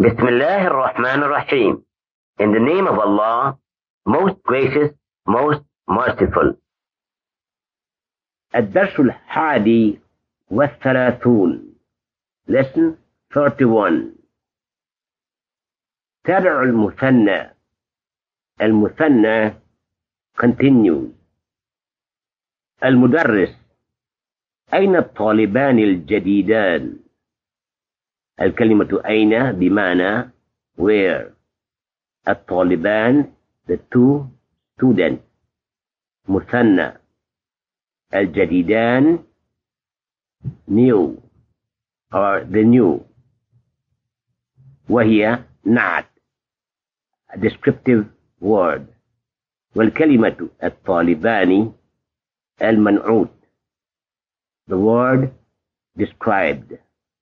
Bismillah ar-Rahman ar-Rahim. In the name of Allah, most gracious, most merciful. الدرس الحادي والثلاثون. Lesson 31. تابع المثنى. المثنى continues. المدرس: أين الطالبان الجديدان؟ الكلمة أين بمعنى where. الطالبان the two students. مثنى. الجديدان new or the new. وهي نعت a descriptive word. والكلمة الطالبان المنعوت the word described.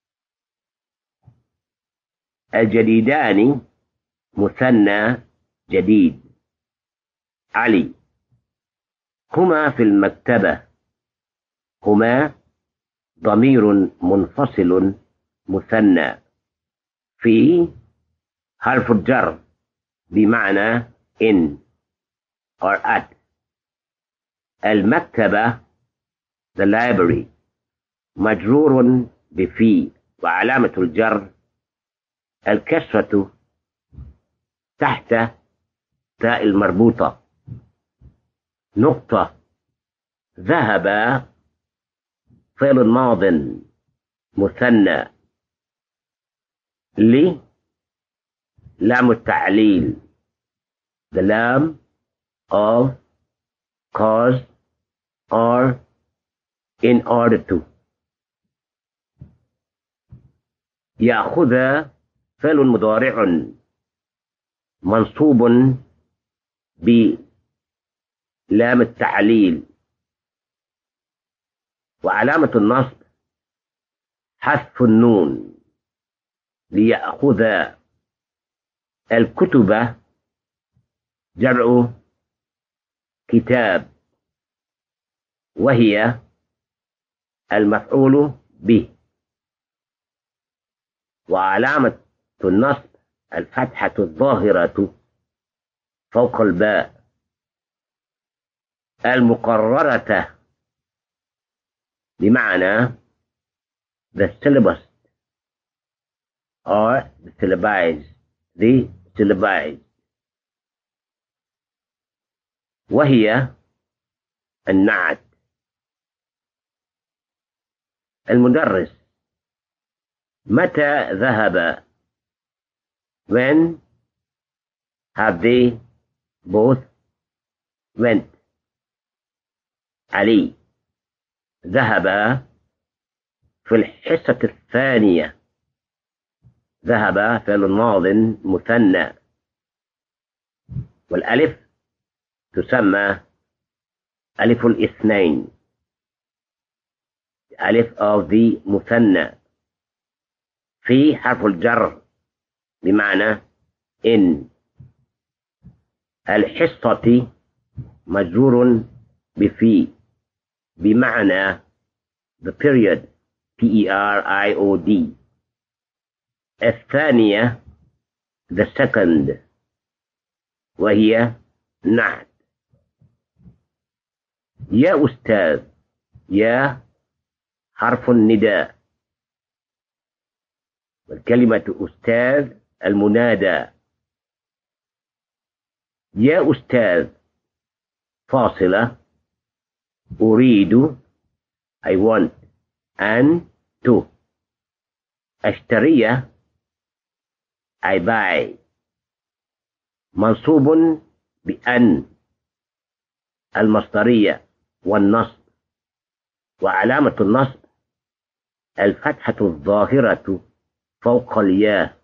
الجديدان مثنى جديد. علي: هما في المكتبة. هما ضمير منفصل مثنى. في حرف الجر بمعنى in or at. المكتبة the library مجرور بفي وعلامة الجر الكسرة تحت تاء المربوطة. نقطة. ذهب فعل ماض مثنى. لي لام التعليل the lam of cause or in order to. يأخذ فعل مضارع منصوب بلام التعليل وعلامة النصب حذف النون. ليأخذ. الكتب جمع كتاب وهي المفعول به وعلامة النصب الفتحة الظاهرة فوق الباء. المقررة بمعنى the syllabus or the syllabi. وهي النعت. المدرس: متى ذهب؟ when have they both went. علي: ذهب في الحصة الثانية. ذهب فعل ماض مثنى. والألف تسمى ألف الاثنين ألف of the مثنى. في حرف الجر بمعنى in. الحصة مجرور بفي بمعنى the period period. الثانية the second وهي نعت. يا أستاذ. يا حرف النداء والكلمة أستاذ المنادى. يا أستاذ فاصلة أريد I want and to. أشتري I buy. منصوب بأن المصدرية والنصب وعلامة النصب الفتحة الظاهرة فوق الياء.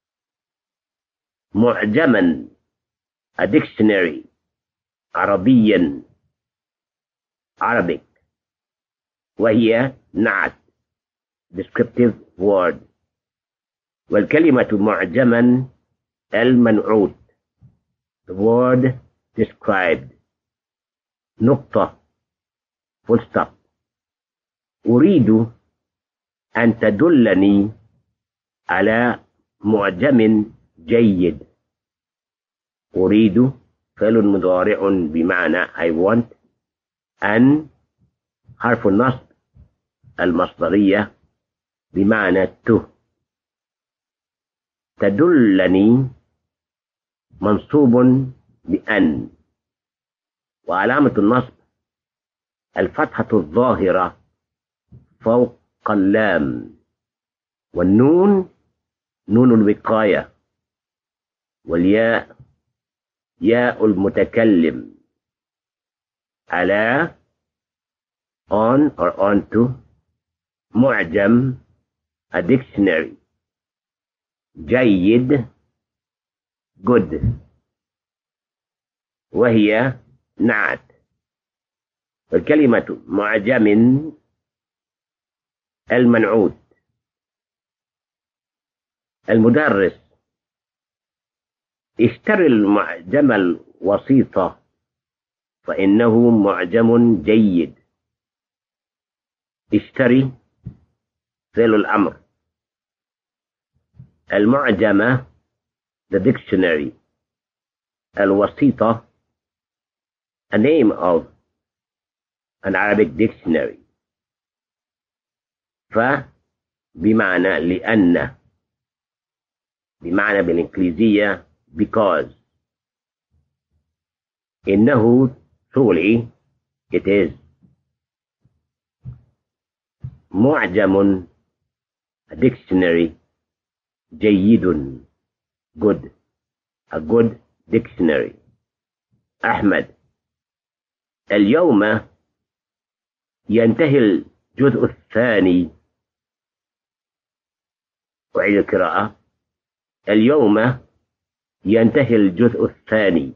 معجما a dictionary عربيا Arabic وهي نعت descriptive word. والكلمة معجما المنعوت the word described. نقطة full stop. أريد أن تدلني على معجم جيد. أريد فعل مضارع بمعنى I want. أن حرف النصب المصدرية بمعنى to. تدلني منصوب بأن، وعلامة النصب الفتحة الظاهرة فوق اللام، والنون نون الوقاية، والياء ياء المتكلم. على on or onto. معجم a dictionary. جيد good، وهي نعت. والكلمة معجم المنعوت. المدرس اشتري المعجم الوسيط فإنه معجم جيد. اشتري فعل الأمر. المعجمة the dictionary. الوسيطة a name of an Arabic dictionary. بمعنى لأن، بمعنى بالإنجليزية because. إنه truly it is. معجم a dictionary. جيد good a good dictionary. أحمد اليوم ينتهي الجزء الثاني. أعيد القراءة. اليوم ينتهي الجزء الثاني.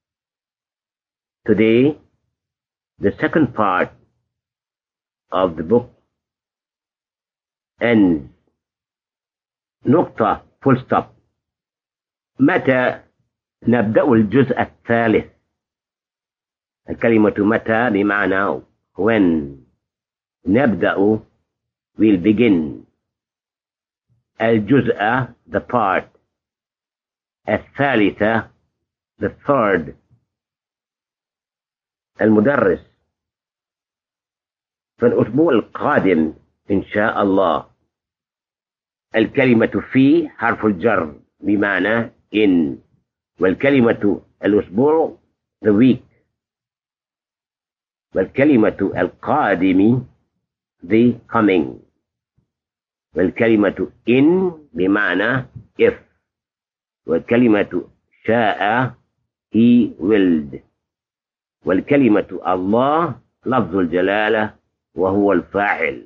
Today the second part of the book ends. نقطة full stop. متى نبدأ الجزء الثالث؟ الكلمة متى بمعنى when. نبدأ will begin. الجزء the part. الثالثة the third. المدرس في الأسبوع القادم إن شاء الله. الكلمة في حرف الجر بمعنى in، والكلمة الأسبوع the week، والكلمة القادم the coming، والكلمة in بمعنى if، والكلمة شاء he willed، والكلمة الله لفظ الجلالة وهو الفاعل.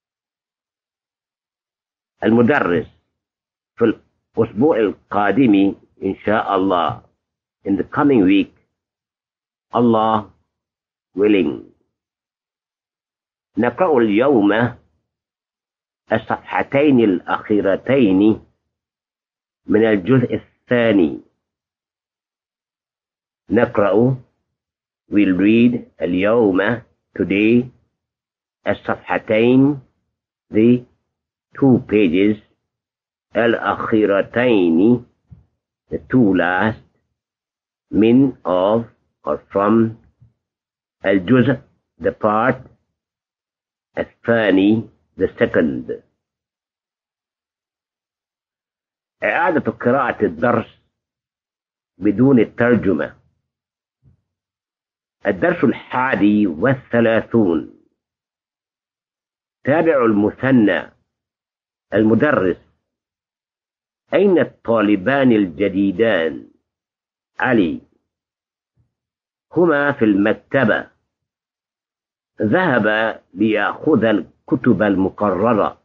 المدرس في الأسبوع القادم إن شاء الله in the coming week Allah willing. نقرأ اليوم الصفحتين الأخيرتين من الجزء الثاني. نقرأ we'll read اليوم today الصفحتين the 2 pages الأخيرتين the 2 last من of or from الجزء the part الثاني the second. إعادة قراءة الدرس بدون الترجمة. الدرس 31. تابع المثنى. المدرس أين الطالبان الجديدان؟ علي هما في المكتبة. ذهب ليأخذ الكتب المقررة.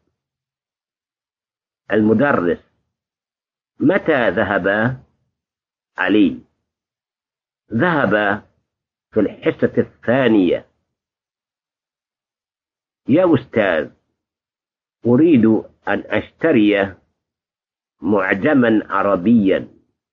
المدرس متى ذهب؟ علي ذهب في الحصة الثانية. يا أستاذ أريد أن أشتري معجما عربيا.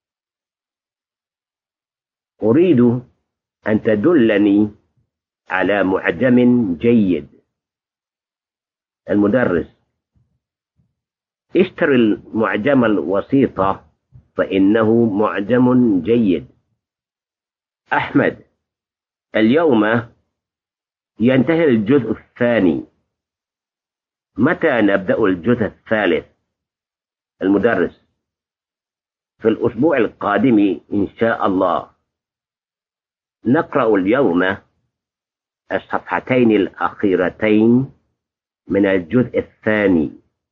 أريد أن تدلني على معجم جيد. المدرس اشتر المعجم الوسيط فإنه معجم جيد. أحمد: اليوم ينتهي الجزء الثاني، متى نبدأ الجزء الثالث؟ المدرس: في الأسبوع القادم إن شاء الله. نقرأ اليوم الصفحتين الأخيرتين من الجزء الثاني.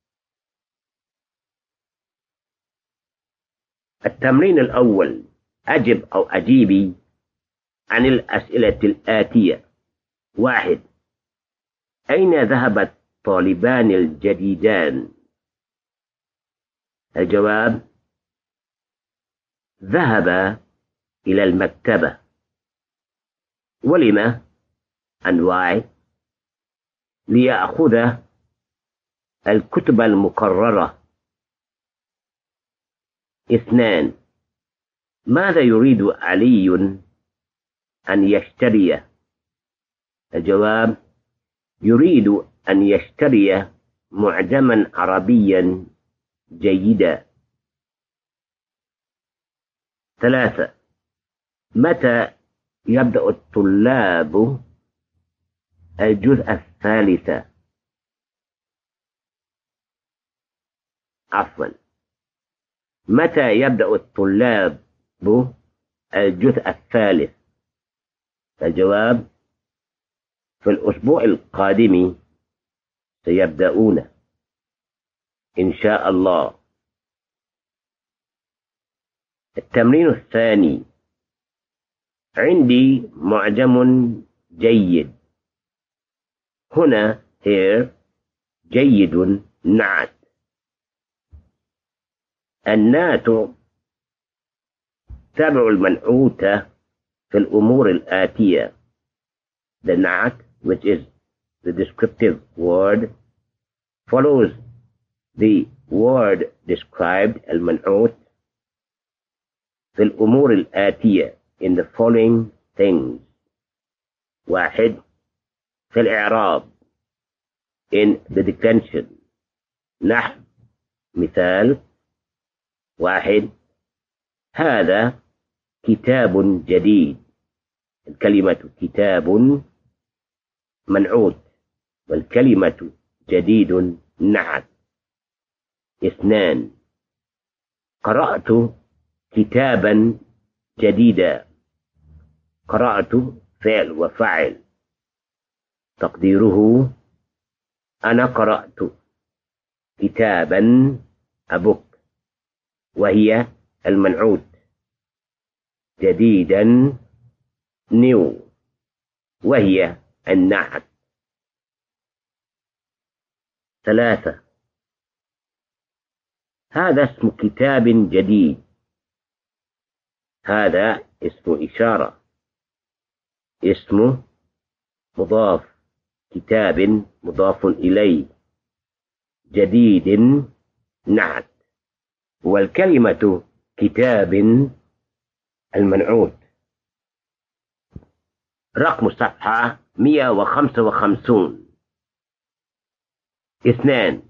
التمرين الأول: أجب أو أجيبي عن الأسئلة الآتية. 1. أين ذهب الطالبان الجديدان؟ الجواب: ذهب إلى المكتبة. ولم and why؟ ليأخذ الكتب المكررة. 2. ماذا يريد علي أن يشتري؟ الجواب: يريد أن يشتري معجما عربيا جيدا. 3. متى يبدأ الطلاب الجزء الثالث؟ متى يبدأ الطلاب الجزء الثالث؟ الجواب: في الأسبوع القادم سيبدأون إن شاء الله. التمرين الثاني: عندي معجم جيد. هنا here جيد نعت. النعت تبع المنعوت في الأمور الآتية. The na'at, which is the descriptive word, follows the word described المنعوت في الأمور الآتية in the following things. 1. في الإعراب in the declension. نحو مثال: 1. هذا كتاب جديد. الكلمة كتاب منعوت والكلمة جديد نعت. 2. قرأت كتابا جديدا. قرأت فعل وفعل، تقديره أنا قرأت كتابا أبوك، وهي المنعوت. جديدا new، وهي النعت. 3. هذا اسم كتاب جديد. هذا اسم إشارة، اسم مضاف، كتاب مضاف إليه، جديد نعت، والكلمة كتاب المنعوت. رقم الصفحة 155. 2.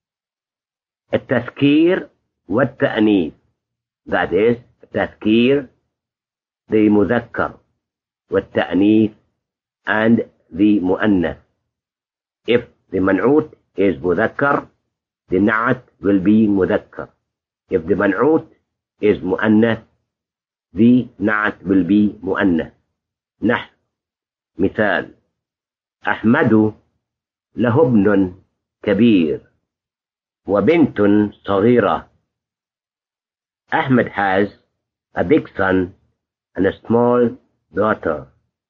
التذكير والتأنيث. That is التذكير the مذكر والتأنيث and the مؤنث. If the منعوت is مذكر, the نعت will be مذكر. If the منعوت is مؤنث, the نعت will be مؤنث. نحو مثال: أحمد له ابن كبير وبنت صغيرة. Ahmed has a big son and a small daughter.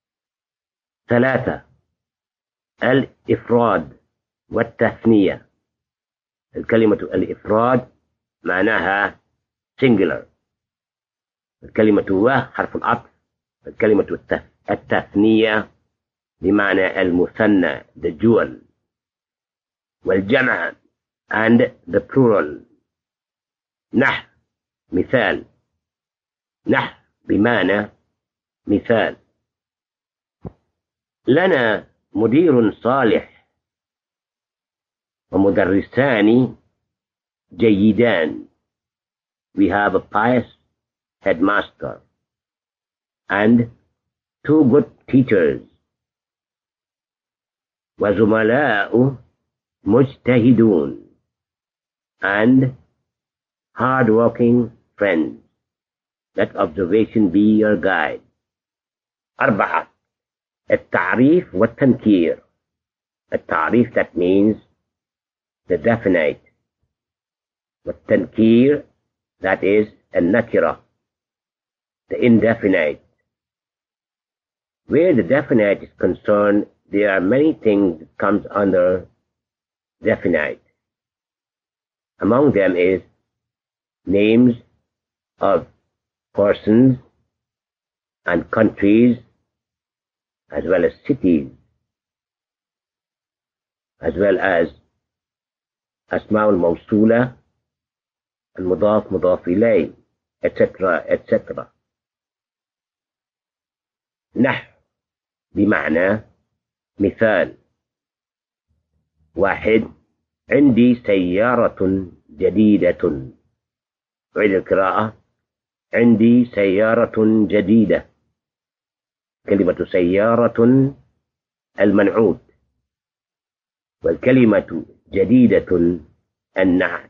3. الإفراد والتثنية. الكلمة الإفراد معناها singular. الكلمة حرف العطف. الكلمة التثنية بمعنى المثنى the dual، والجمع and the plural. نحو مثال. نحو بمعنى مثال: لنا مدير صالح ومدرسان جيدان. We have a pious headmaster and two good teachers. وزملاء مجتهدون and hard-working friends. Let observation be your guide. 4. التعريف والتنكير. التعريف, that means the definite. والتنكير, that is النكرة, the indefinite. Where the definite is concerned, there are many things that comes under definite. Among them is names of persons and countries, as well as cities, as well as أسماء الموصولة, المضاف مضاف إليه, etc. etc. نحو بمعنى مثال. 1. عندي سيارة جديدة. أعيد القراءة. عندي سيارة جديدة. كلمة سيارة المنعوت، والكلمة جديدة النعت.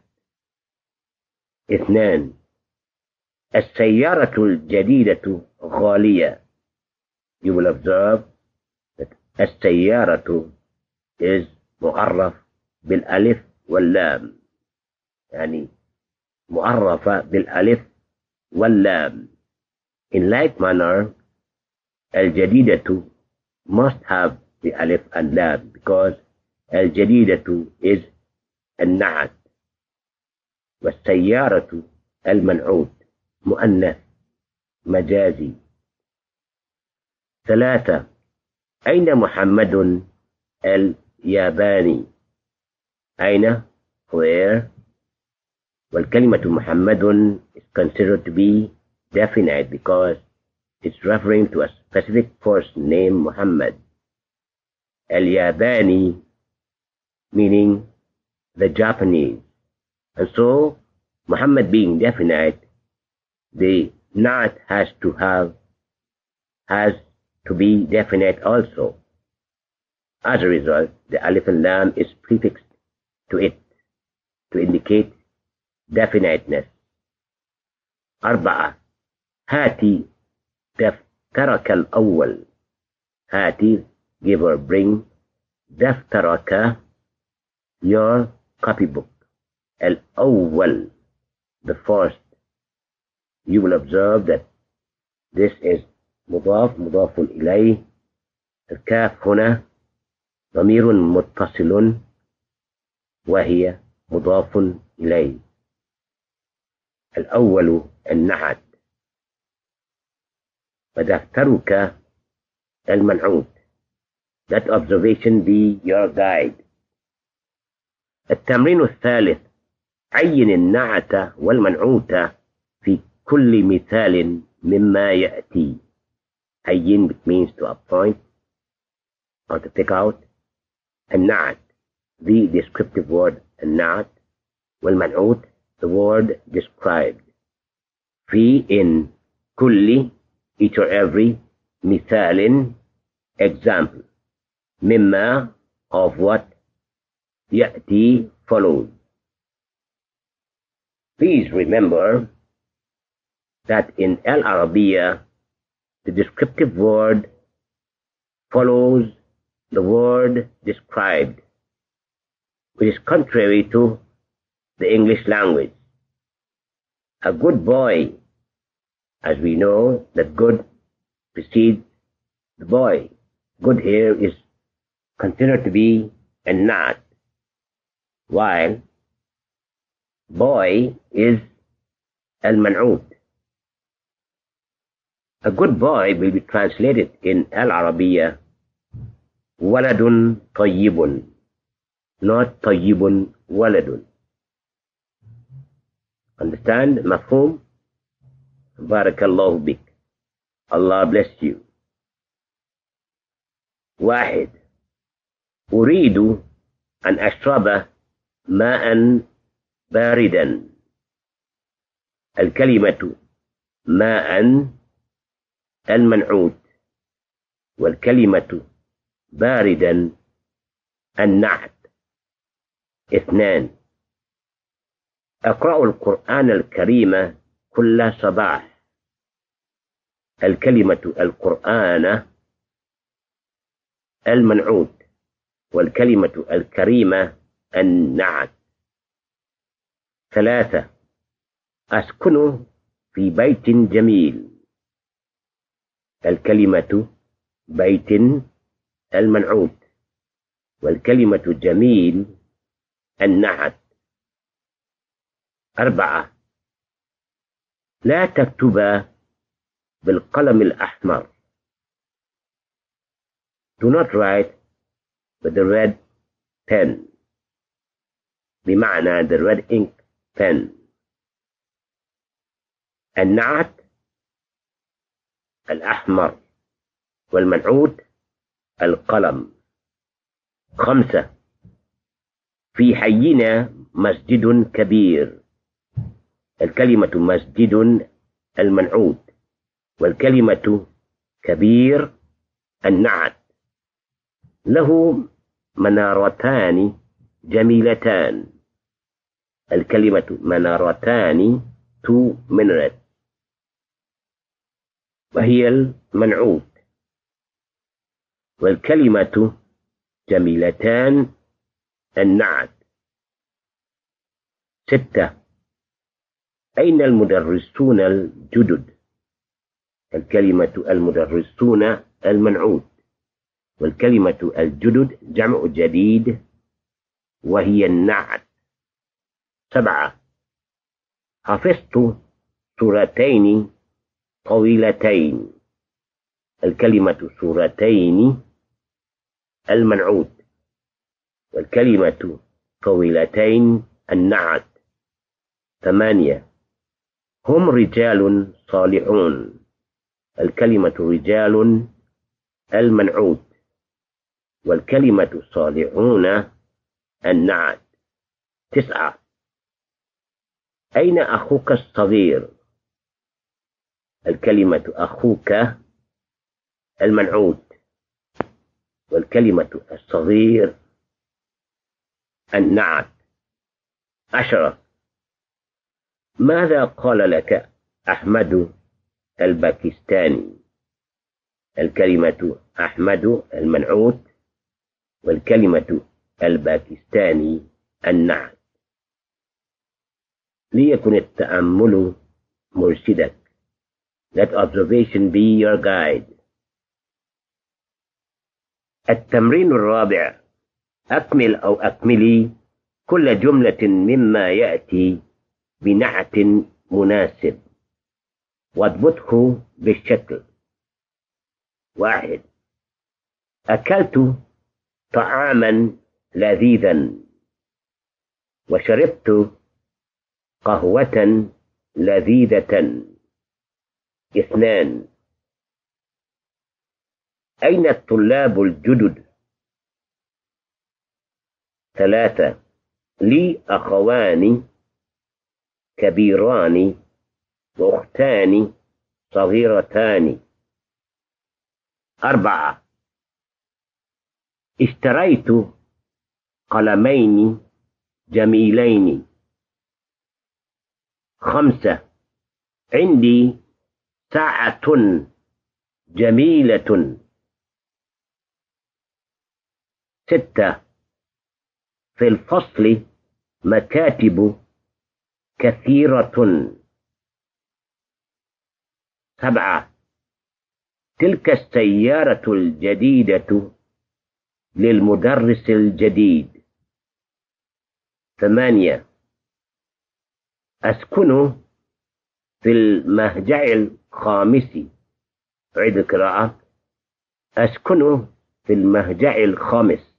2. السيارة الجديدة غالية. You will observe that السيارة is معرف بالألف واللام، يعني معرفة بالألف واللام. In like manner, الجديدة must have the alif and lam because الجديدة is النعت، والسيارة المنعوت مؤنث مجازي. 3. أين محمد الياباني؟ أين where، والكلمة محمد is considered to be definite because it's referring to a specific person named Muhammad. الياباني meaning the Japanese. And so Muhammad being definite, the na'at has to be definite also. As a result, the alif and lam is prefixed to it to indicate definiteness. 4. هاتي دفترك الأول. هاتي, give or bring. دفترك, your copybook. الأول, the first. You will observe that this is مضاف مضاف إليه. الكاف هنا ضمير متصل وهي مضاف إليه. الأول النعت، ودفترك المنعوت. Let observation be your guide. التمرين الثالث. عين النعت والمنعوت في كل مثال مما يأتي. عين, which means to appoint or to pick out. النعت, the descriptive word النعت. والمنعوت, the word described. في, in, كل, each or every. مثال, example. مما, of what. يأتي, follows. Please remember that in Al-Arabiya, the descriptive word follows the word described, which is contrary to the English language. A good boy, as we know that good precedes the boy. Good here is considered to be a na'at, while boy is al-man'ut. A good boy will be translated in Al-Arabiya waladun tayyibun, not tayyibun waladun. Understand? Mafhum? Barakallahu bik. Allah bless you. 1. أريد أن أشرب ماء باردا. الكلمة ماء المنعوت، والكلمة باردا النعت. 2. أقرأ القرآن الكريم كل صباح. الكلمة القرآن المنعوت، والكلمة الكريمة النعت. 3. أسكن في بيت جميل. الكلمة بيت المنعوت، والكلمة جميل النعت. 4. لا تكتب بالقلم الأحمر. Do not write with the red pen، بمعنى the red ink pen. النعت الأحمر، والمنعوت القلم. 5. في حينا مسجد كبير. الكلمة مسجد المنعوت، والكلمة كبير النعت. له منارتان جميلتان. الكلمة منارتان two minarets، وهي المنعوت، والكلمة جميلتان النعت. 6. أين المدرسون الجدد؟ الكلمة المدرسون المنعوت، والكلمة الجدد جمع جديد وهي النعت. 7. حفظت سورتين طويلتين. الكلمة سورتين المنعوت، والكلمة طويلتين النعت. 8. هم رجال صالحون. الكلمة رجال المنعوت، والكلمة صالحون النعت. 9. أين أخوك الصغير؟ الكلمة أخوك المنعوت، والكلمة الصغير النعت. 10. ماذا قال لك أحمد الباكستاني؟ الكلمة أحمد المنعوت، والكلمة الباكستاني النعت. ليكن التأمل مرشدك. Let observation be your guide. التمرين الرابع: أكمل أو أكملي كل جملة مما يأتي بنعت مناسب، واضبطه بالشكل. 1. أكلت طعاما لذيذا، وشربت قهوة لذيذة. 2. أين الطلاب الجدد؟ 3. لي أخوان كبيران وأختان صغيرتان. 4. اشتريت قلمين جميلين. 5. عندي ساعة جميلة. 6. في الفصل مكاتب كثيرة. 7. تلك السيارة الجديدة للمدرس الجديد. 8. أسكن في المهجع الخامس. أعيد القراءة: أسكن في المهجع الخامس.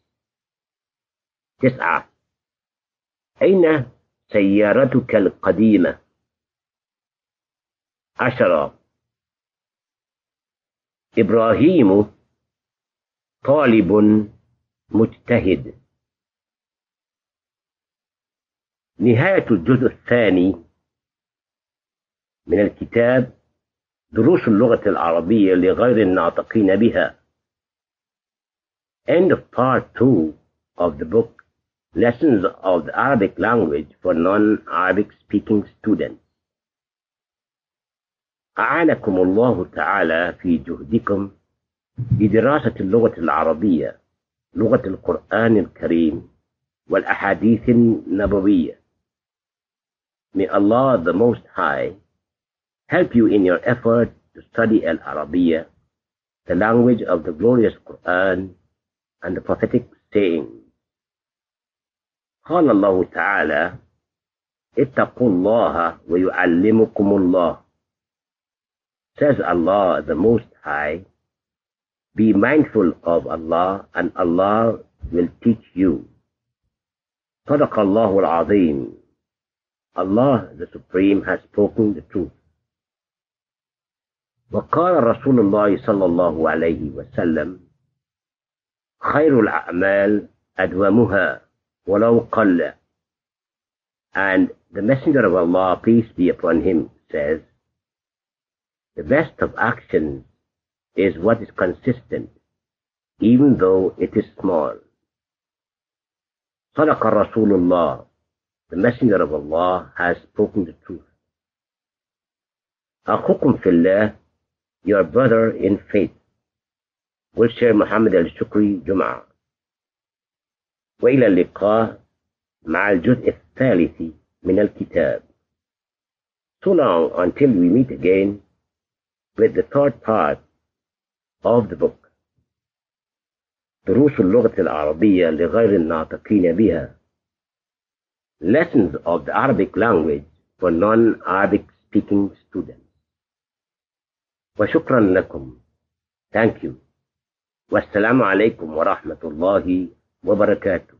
9. أين سيارتك القديمة؟ 10. إبراهيم طالب مجتهد. نهاية الجزء الثاني من الكتاب دروس اللغة العربية لغير الناطقين بها. End of part 2 of the book Lessons of the Arabic Language for Non-Arabic Speaking Students. أعانكم الله تعالى في جهدكم بدراسة اللغة العربية، لغة القرآن الكريم والأحاديث النبوية. May Allah the Most High help you in your effort to study Al-Arabiya, the language of the glorious Quran and the prophetic sayings. قال الله تعالى: اتقوا الله ويعلمكم الله. Says Allah the Most High, be mindful of Allah and Allah will teach you. صدق الله العظيم. Allah the Supreme has spoken the truth. وقال رسول الله صلى الله عليه وسلم: خير الأعمال أدومها ولو قل. And the Messenger of Allah, peace be upon him, says, the best of actions is what is consistent, even though it is small. صدق رسول الله. The Messenger of Allah has spoken the truth. أخوكم في الله, your brother in faith, will share Muhammad al-Shukri Jum'ah. وإلى اللقاء مع الجزء الثالث من الكتاب. So long until we meet again with the third part of the book. دروس اللغة العربية لغير الناطقين بها. Lessons of the Arabic language for non-Arabic speaking students. وشكرا لكم. Thank you. والسلام عليكم ورحمة الله وبركاته.